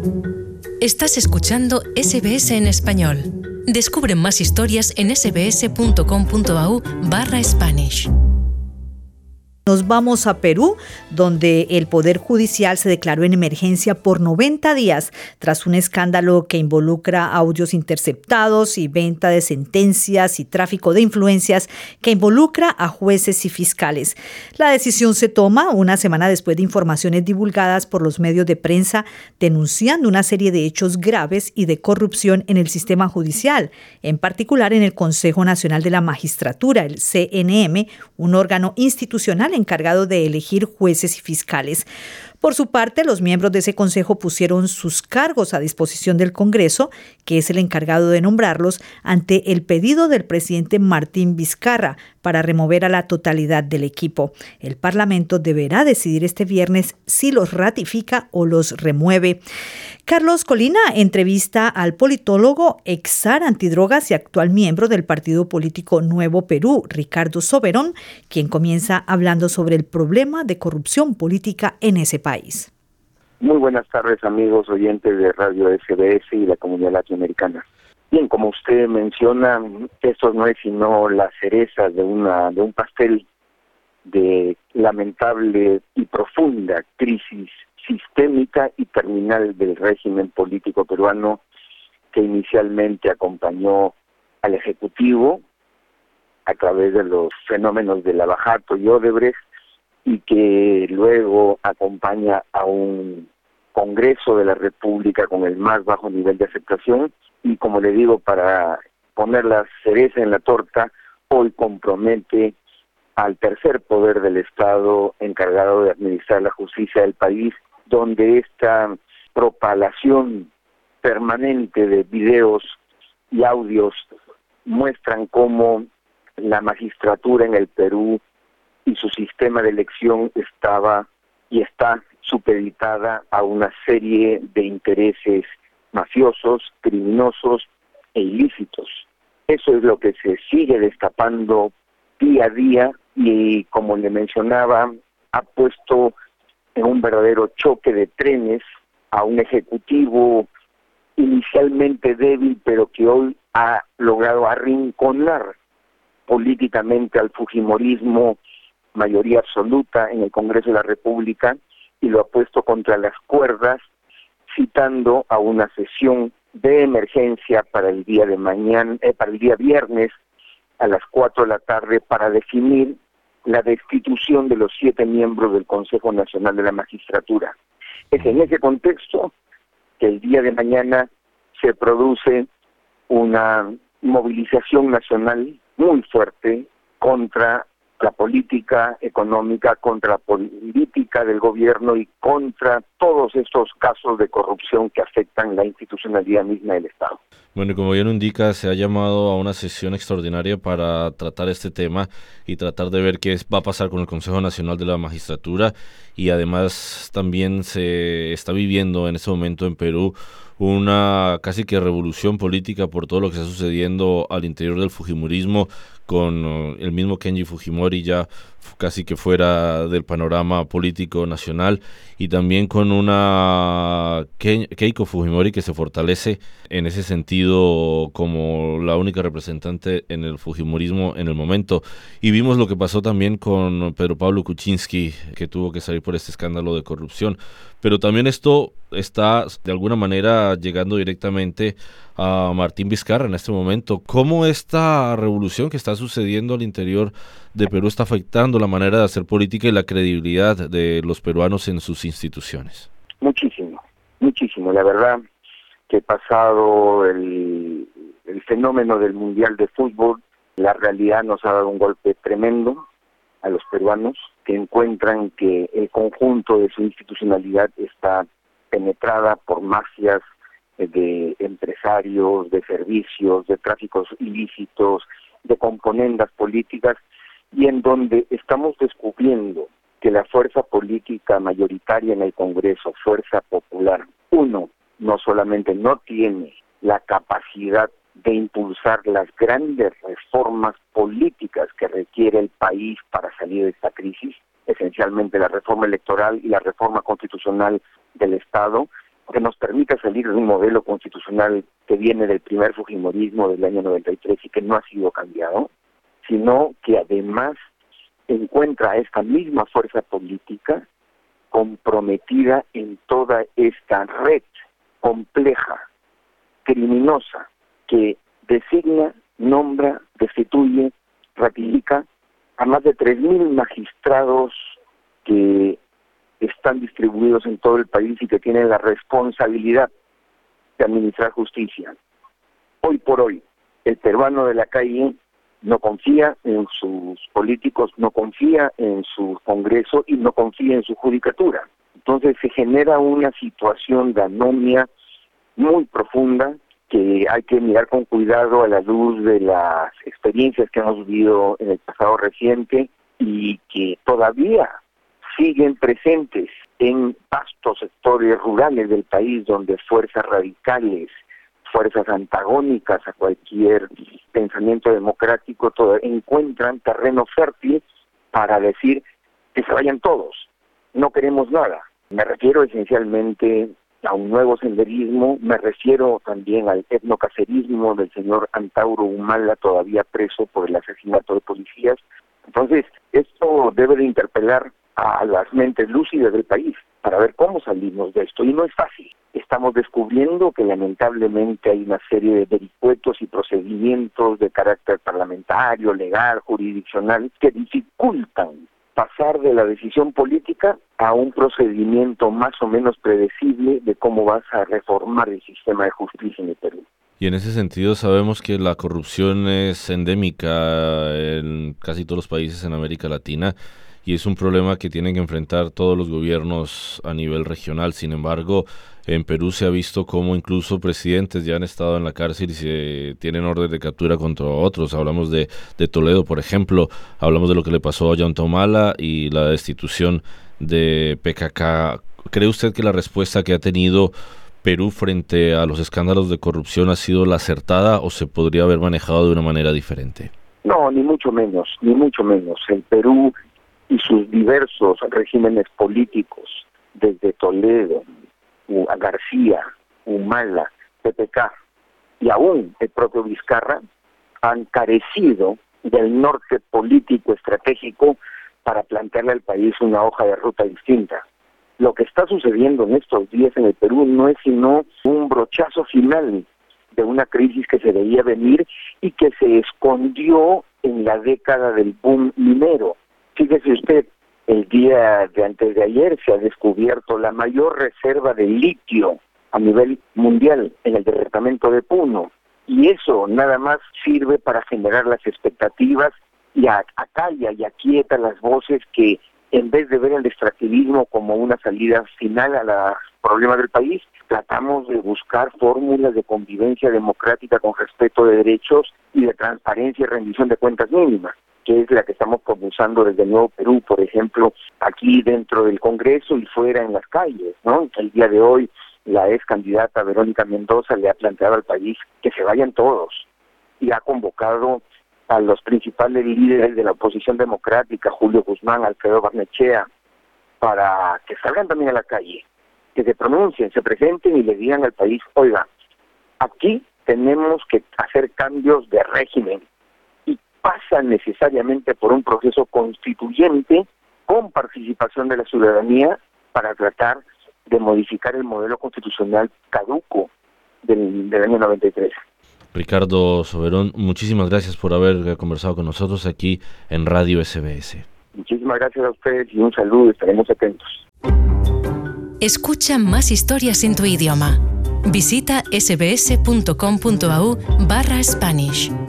Estás escuchando SBS en español. Descubre más historias en sbs.com.au/Spanish. Nos vamos a Perú, donde el Poder Judicial se declaró en emergencia por 90 días tras un escándalo que involucra audios interceptados y venta de sentencias y tráfico de influencias que involucra a jueces y fiscales. La decisión se toma una semana después de informaciones divulgadas por los medios de prensa denunciando una serie de hechos graves y de corrupción en el sistema judicial, en particular en el Consejo Nacional de la Magistratura, el CNM, un órgano institucional encargado de elegir jueces y fiscales. Por su parte, los miembros de ese consejo pusieron sus cargos a disposición del Congreso, que es el encargado de nombrarlos, ante el pedido del presidente Martín Vizcarra para remover a la totalidad del equipo. El Parlamento deberá decidir este viernes si los ratifica o los remueve. Carlos Colina entrevista al politólogo, exar antidrogas y actual miembro del partido político Nuevo Perú, Ricardo Soberón, quien comienza hablando sobre el problema de corrupción política en ese país. Muy buenas tardes, amigos oyentes de Radio SBS y la comunidad latinoamericana. Bien, como usted menciona, esto no es sino la cereza de un pastel de lamentable y profunda crisis sistémica y terminal del régimen político peruano, que inicialmente acompañó al Ejecutivo a través de los fenómenos de Lavajato y Odebrecht, y que luego acompaña a un Congreso de la República con el más bajo nivel de aceptación, y como le digo, para poner la cereza en la torta, hoy compromete al tercer poder del Estado encargado de administrar la justicia del país, donde esta propalación permanente de videos y audios muestran cómo la magistratura en el Perú y su sistema de elección estaba y está supeditada a una serie de intereses mafiosos, criminosos e ilícitos. Eso es lo que se sigue destapando día a día y, como le mencionaba, ha puesto en un verdadero choque de trenes a un ejecutivo inicialmente débil, pero que hoy ha logrado arrinconar políticamente al fujimorismo, mayoría absoluta en el Congreso de la República, y lo ha puesto contra las cuerdas, citando a una sesión de emergencia para el día de mañana, para el día viernes a las 4 de la tarde, para definir la destitución de los 7 miembros del Consejo Nacional de la Magistratura. Es en ese contexto que el día de mañana se produce una movilización nacional muy fuerte contra la política económica, contra la política del gobierno y contra todos estos casos de corrupción que afectan la institucionalidad misma del Estado. Bueno, como bien indica, se ha llamado a una sesión extraordinaria para tratar este tema y tratar de ver qué va a pasar con el Consejo Nacional de la Magistratura, y además también se está viviendo en este momento en Perú una casi que revolución política por todo lo que está sucediendo al interior del fujimorismo, con el mismo Kenji Fujimori ya casi que fuera del panorama político nacional, y también con una Keiko Fujimori que se fortalece en ese sentido como la única representante en el fujimorismo en el momento. Y vimos lo que pasó también con Pedro Pablo Kuczynski, que tuvo que salir por este escándalo de corrupción. Pero también esto está de alguna manera llegando directamente a Martín Vizcarra en este momento. ¿Cómo esta revolución que está sucediendo al interior de Perú está afectando la manera de hacer política y la credibilidad de los peruanos en sus instituciones? Muchísimo. La verdad que pasado el fenómeno del Mundial de Fútbol, la realidad nos ha dado un golpe tremendo a los peruanos, que encuentran que el conjunto de su institucionalidad está penetrada por mafias de empresarios, de servicios, de tráficos ilícitos, de componendas políticas, y en donde estamos descubriendo que la fuerza política mayoritaria en el Congreso, Fuerza Popular, no solamente no tiene la capacidad de impulsar las grandes reformas políticas que requiere el país para salir de esta crisis, esencialmente la reforma electoral y la reforma constitucional del Estado, que nos permita salir de un modelo constitucional que viene del primer fujimorismo del año 93 y que no ha sido cambiado, sino que además encuentra a esta misma fuerza política comprometida en toda esta red compleja, criminosa, que designa, nombra, destituye, ratifica a más de 3.000 magistrados que están distribuidos en todo el país y que tienen la responsabilidad de administrar justicia. Hoy por hoy, el peruano de la calle no confía en sus políticos, no confía en su Congreso y no confía en su judicatura. Entonces se genera una situación de anomia muy profunda que hay que mirar con cuidado a la luz de las experiencias que hemos vivido en el pasado reciente y que todavía siguen presentes en vastos sectores rurales del país donde fuerzas radicales, fuerzas antagónicas a cualquier pensamiento democrático encuentran terreno fértil para decir que se vayan todos, no queremos nada. Me refiero esencialmente a un nuevo senderismo, me refiero también al etnocacerismo del señor Antauro Humala, todavía preso por el asesinato de policías. Entonces, esto debe de interpelar a las mentes lúcidas del país para ver cómo salimos de esto, y no es fácil. Estamos descubriendo que lamentablemente hay una serie de vericuetos y procedimientos de carácter parlamentario, legal, jurisdiccional, que dificultan pasar de la decisión política a un procedimiento más o menos predecible de cómo vas a reformar el sistema de justicia en el Perú. Y en ese sentido sabemos que la corrupción es endémica en casi todos los países en América Latina y es un problema que tienen que enfrentar todos los gobiernos a nivel regional. Sin embargo, en Perú se ha visto cómo incluso presidentes ya han estado en la cárcel y se tienen orden de captura contra otros. Hablamos de Toledo, por ejemplo, hablamos de lo que le pasó a Ollanta Humala y la destitución de PKK. ¿Cree usted que la respuesta que ha tenido Perú frente a los escándalos de corrupción ha sido la acertada o se podría haber manejado de una manera diferente? No, ni mucho menos, ni mucho menos. El Perú y sus diversos regímenes políticos, desde Toledo, a García, Humala, PPK y aún el propio Vizcarra, han carecido del norte político estratégico para plantearle al país una hoja de ruta distinta. Lo que está sucediendo en estos días en el Perú no es sino un brochazo final de una crisis que se veía venir y que se escondió en la década del boom minero. Fíjese usted, el día de antes de ayer se ha descubierto la mayor reserva de litio a nivel mundial en el departamento de Puno. Y eso nada más sirve para generar las expectativas y acalla y aquieta las voces que, en vez de ver el extractivismo como una salida final a los problemas del país, tratamos de buscar fórmulas de convivencia democrática con respeto de derechos y de transparencia y rendición de cuentas mínimas, que es la que estamos propulsando desde Nuevo Perú, por ejemplo, aquí dentro del Congreso y fuera en las calles, ¿no? El día de hoy, la ex candidata Verónica Mendoza le ha planteado al país que se vayan todos y ha convocado a los principales líderes de la oposición democrática, Julio Guzmán, Alfredo Barnechea, para que salgan también a la calle, que se pronuncien, se presenten y le digan al país, oiga, aquí tenemos que hacer cambios de régimen, pasa necesariamente por un proceso constituyente con participación de la ciudadanía para tratar de modificar el modelo constitucional caduco del año 93. Ricardo Soberón, muchísimas gracias por haber conversado con nosotros aquí en Radio SBS. Muchísimas gracias a ustedes y un saludo, estaremos atentos. Escucha más historias en tu idioma. Visita sbs.com.au/Spanish.